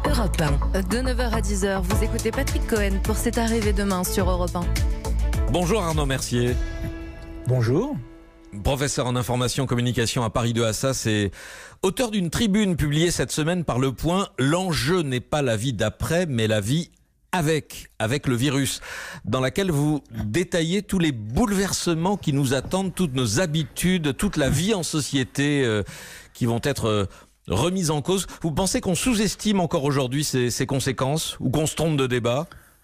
Europe 1, de 9h à 10h, vous écoutez Patrick Cohen pour C'est arrivé demain sur Europe 1. Bonjour Arnaud Mercier. Bonjour. Professeur en information communication à Paris 2 Assas et auteur d'une tribune publiée cette semaine par Le Point. L'enjeu n'est pas la vie d'après, mais la vie avec le virus, dans laquelle vous détaillez tous les bouleversements qui nous attendent, toutes nos habitudes, toute la vie en société qui vont être remises en cause. Vous pensez qu'on sous-estime encore aujourd'hui ces conséquences ou qu'on se trompe de débat ?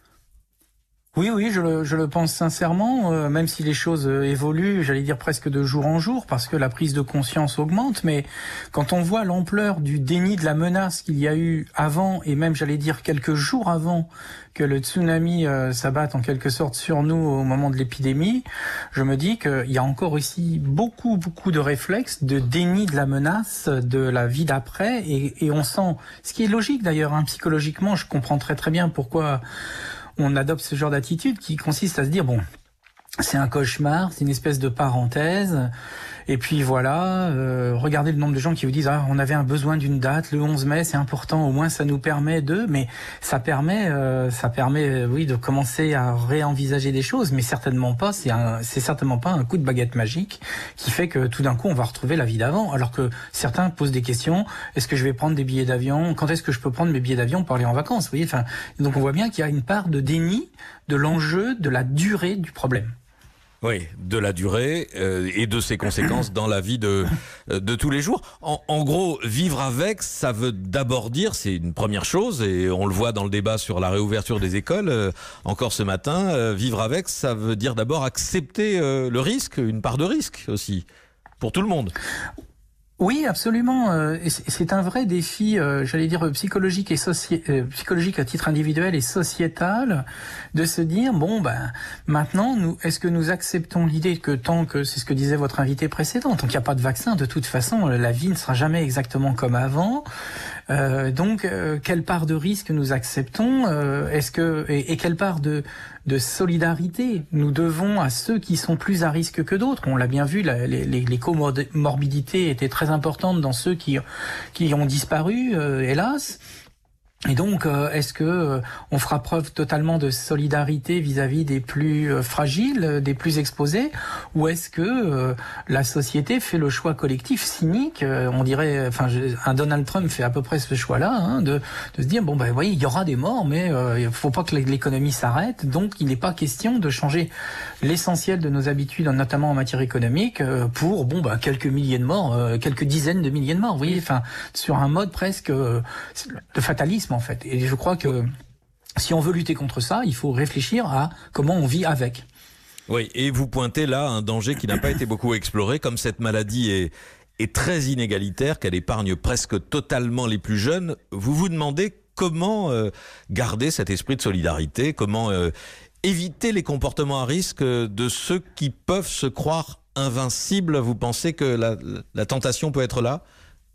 Oui, je le pense sincèrement, même si les choses évoluent, j'allais dire presque de jour en jour, parce que la prise de conscience augmente, mais quand on voit l'ampleur du déni de la menace qu'il y a eu avant, et même j'allais dire quelques jours avant que le tsunami s'abatte en quelque sorte sur nous au moment de l'épidémie, je me dis qu'il y a encore ici beaucoup de réflexes de déni de la menace, de la vie d'après, et on sent, ce qui est logique d'ailleurs, psychologiquement, je comprends très bien pourquoi on adopte ce genre d'attitude qui consiste à se dire, bon, c'est un cauchemar, c'est une espèce de parenthèse, et puis voilà, regardez le nombre de gens qui vous disent, on avait un besoin d'une date, le 11 mai, c'est important, au moins ça nous permet mais ça permet, oui, de commencer à réenvisager des choses, mais certainement pas, c'est certainement pas un coup de baguette magique qui fait que tout d'un coup on va retrouver la vie d'avant, alors que certains posent des questions, est-ce que je vais prendre des billets d'avion, quand est-ce que je peux prendre mes billets d'avion pour aller en vacances, vous voyez, donc on voit bien qu'il y a une part de déni de l'enjeu, de la durée du problème. Oui, de la durée et de ses conséquences dans la vie de tous les jours. En gros, vivre avec, ça veut d'abord dire, c'est une première chose, et on le voit dans le débat sur la réouverture des écoles, encore ce matin, vivre avec, ça veut dire d'abord accepter le risque, une part de risque aussi, pour tout le monde. Oui, absolument. C'est un vrai défi, j'allais dire psychologique et psychologique à titre individuel et sociétal, de se dire maintenant, est-ce que nous acceptons l'idée que tant que c'est ce que disait votre invité précédent, tant qu'il n'y a pas de vaccin, de toute façon, la vie ne sera jamais exactement comme avant. Donc, quelle part de risque nous acceptons et quelle part de solidarité nous devons à ceux qui sont plus à risque que d'autres. On l'a bien vu, les comorbidités étaient très importantes dans ceux qui ont disparu, hélas. Et donc, est-ce que on fera preuve totalement de solidarité vis-à-vis des plus fragiles, des plus exposés, ou est-ce que la société fait le choix collectif cynique, on dirait, un Donald Trump fait à peu près ce choix-là, de se dire voyez, il y aura des morts, mais il faut pas que l'économie s'arrête, donc il n'est pas question de changer l'essentiel de nos habitudes, notamment en matière économique, pour quelques milliers de morts, quelques dizaines de milliers de morts, vous voyez, sur un mode presque de fatalisme. En fait. Et je crois que si on veut lutter contre ça, il faut réfléchir à comment on vit avec. Oui, et vous pointez là un danger qui n'a pas été beaucoup exploré, comme cette maladie est très inégalitaire, qu'elle épargne presque totalement les plus jeunes. Vous vous demandez comment garder cet esprit de solidarité, comment éviter les comportements à risque de ceux qui peuvent se croire invincibles. Vous pensez que la tentation peut être là ?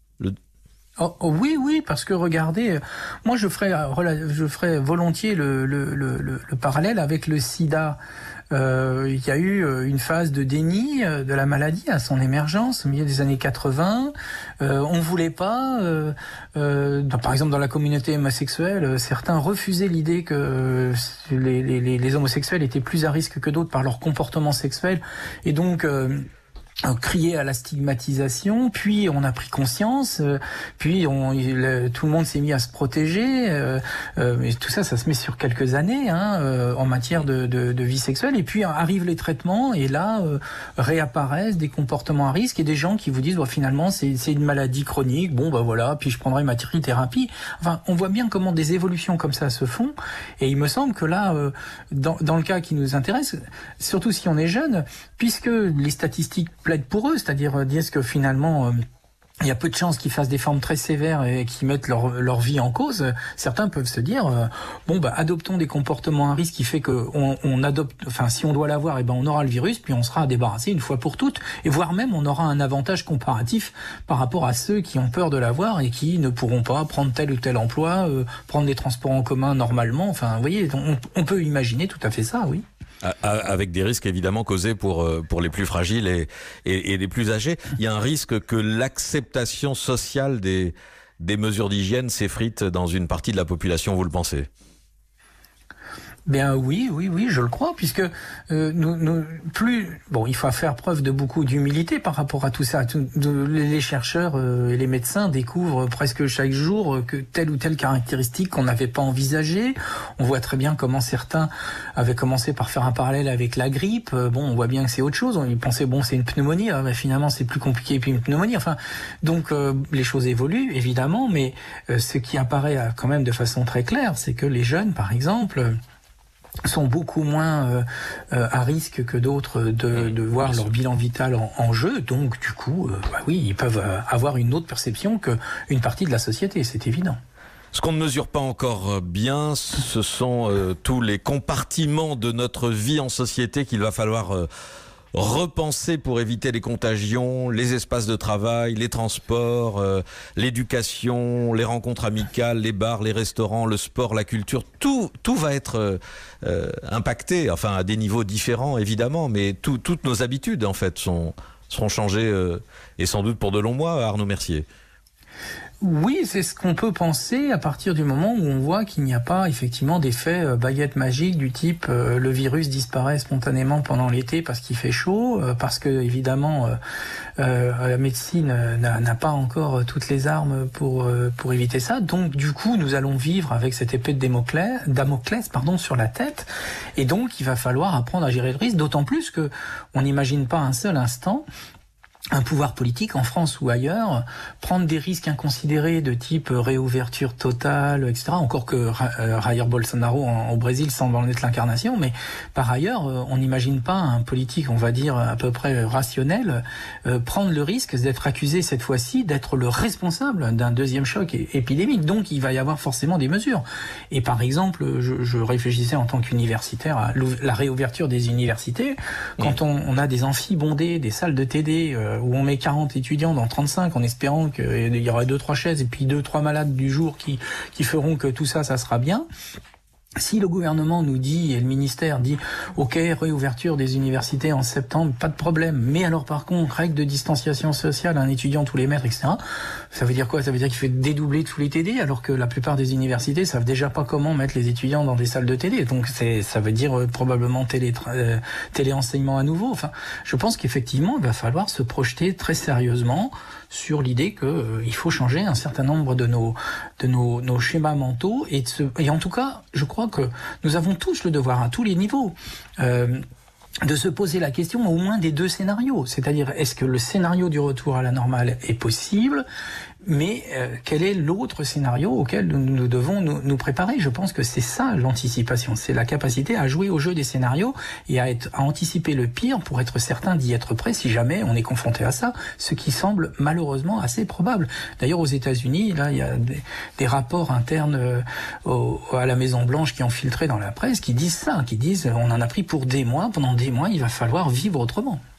Oui, parce que regardez, moi je ferais volontiers le parallèle avec le sida. Il y a eu une phase de déni de la maladie à son émergence au milieu des années 80. On voulait pas, par exemple dans la communauté homosexuelle, certains refusaient l'idée que les homosexuels étaient plus à risque que d'autres par leur comportement sexuel, et donc crier à la stigmatisation, puis on a pris conscience, puis tout le monde s'est mis à se protéger, mais tout ça se met sur quelques années en matière de vie sexuelle, et puis arrivent les traitements, et là réapparaissent des comportements à risque, et des gens qui vous disent finalement c'est une maladie chronique, voilà, puis je prendrai ma trithérapie. Enfin, on voit bien comment des évolutions comme ça se font, et il me semble que là, dans le cas qui nous intéresse, surtout si on est jeune, puisque les statistiques plaident pour eux, c'est-à-dire disent que finalement il y a peu de chances qu'ils fassent des formes très sévères et qu'ils mettent leur vie en cause. Certains peuvent se dire adoptons des comportements à risque qui fait que on adopte, si on doit l'avoir, on aura le virus, puis on sera débarrassé une fois pour toutes, et voire même on aura un avantage comparatif par rapport à ceux qui ont peur de l'avoir et qui ne pourront pas prendre tel ou tel emploi, prendre des transports en commun normalement. Vous voyez, on peut imaginer tout à fait ça, oui. Avec des risques évidemment causés pour les plus fragiles et les plus âgés. Il y a un risque que l'acceptation sociale des des mesures d'hygiène s'effritent dans une partie de la population, vous le pensez ? Bien oui, je le crois, puisque il faut faire preuve de beaucoup d'humilité par rapport à tout ça. Les chercheurs et les médecins découvrent presque chaque jour que telle ou telle caractéristique qu'on n'avait pas envisagée. On voit très bien comment certains avaient commencé par faire un parallèle avec la grippe. On voit bien que c'est autre chose. Ils pensaient c'est une pneumonie, mais finalement c'est plus compliqué puis une pneumonie. Donc les choses évoluent évidemment, mais ce qui apparaît quand même de façon très claire, c'est que les jeunes, par exemple, sont beaucoup moins à risque que d'autres de voir leur bilan vital en jeu. Donc, du coup, ils peuvent avoir une autre perception qu'une partie de la société, c'est évident. Ce qu'on ne mesure pas encore bien, ce sont tous les compartiments de notre vie en société qu'il va falloir repenser pour éviter les contagions, les espaces de travail, les transports, l'éducation, les rencontres amicales, les bars, les restaurants, le sport, la culture. Tout va être impacté, à des niveaux différents évidemment, mais toutes nos habitudes en fait seront changées et sans doute pour de longs mois, Arnaud Mercier. Oui, c'est ce qu'on peut penser à partir du moment où on voit qu'il n'y a pas effectivement d'effet baguette magique du type le virus disparaît spontanément pendant l'été parce qu'il fait chaud, parce que évidemment la médecine n'a pas encore toutes les armes pour éviter ça. Donc du coup, nous allons vivre avec cette épée de Damoclès sur la tête, et donc il va falloir apprendre à gérer le risque, d'autant plus que on n'imagine pas un seul instant un pouvoir politique en France ou ailleurs prendre des risques inconsidérés de type réouverture totale, etc. Encore que Jair Bolsonaro au Brésil semble en être l'incarnation, mais par ailleurs, on n'imagine pas un politique, on va dire à peu près rationnel, prendre le risque d'être accusé cette fois-ci d'être le responsable d'un deuxième choc épidémique. Donc il va y avoir forcément des mesures. Et par exemple, je réfléchissais en tant qu'universitaire à la réouverture des universités. Quand on a des amphis bondés, des salles de TD où on met 40 étudiants dans 35 en espérant qu'il y aura 2-3 chaises et puis 2-3 malades du jour qui feront que tout ça sera bien. Si le gouvernement nous dit, et le ministère dit, ok, réouverture des universités en septembre, pas de problème, mais alors par contre, règle de distanciation sociale, un étudiant tous les mètres, etc., ça veut dire quoi? Ça veut dire qu'il fait dédoubler tous les TD, alors que la plupart des universités savent déjà pas comment mettre les étudiants dans des salles de TD. Donc ça veut dire probablement téléenseignement à nouveau. Je pense qu'effectivement, il va falloir se projeter très sérieusement sur l'idée qu'il faut changer un certain nombre de nos schémas mentaux et en tout cas, je crois que nous avons tous le devoir à tous les niveaux de se poser la question au moins des deux scénarios. C'est-à-dire, est-ce que le scénario du retour à la normale est possible ? Mais quel est l'autre scénario auquel nous devons nous préparer ? Je pense que c'est ça l'anticipation, c'est la capacité à jouer au jeu des scénarios et à anticiper le pire pour être certain d'y être prêt si jamais on est confronté à ça, ce qui semble malheureusement assez probable. D'ailleurs aux États-Unis, là il y a des rapports internes à la Maison Blanche qui ont filtré dans la presse qui disent ça, qui disent on en a pris pour des mois, pendant des mois il va falloir vivre autrement.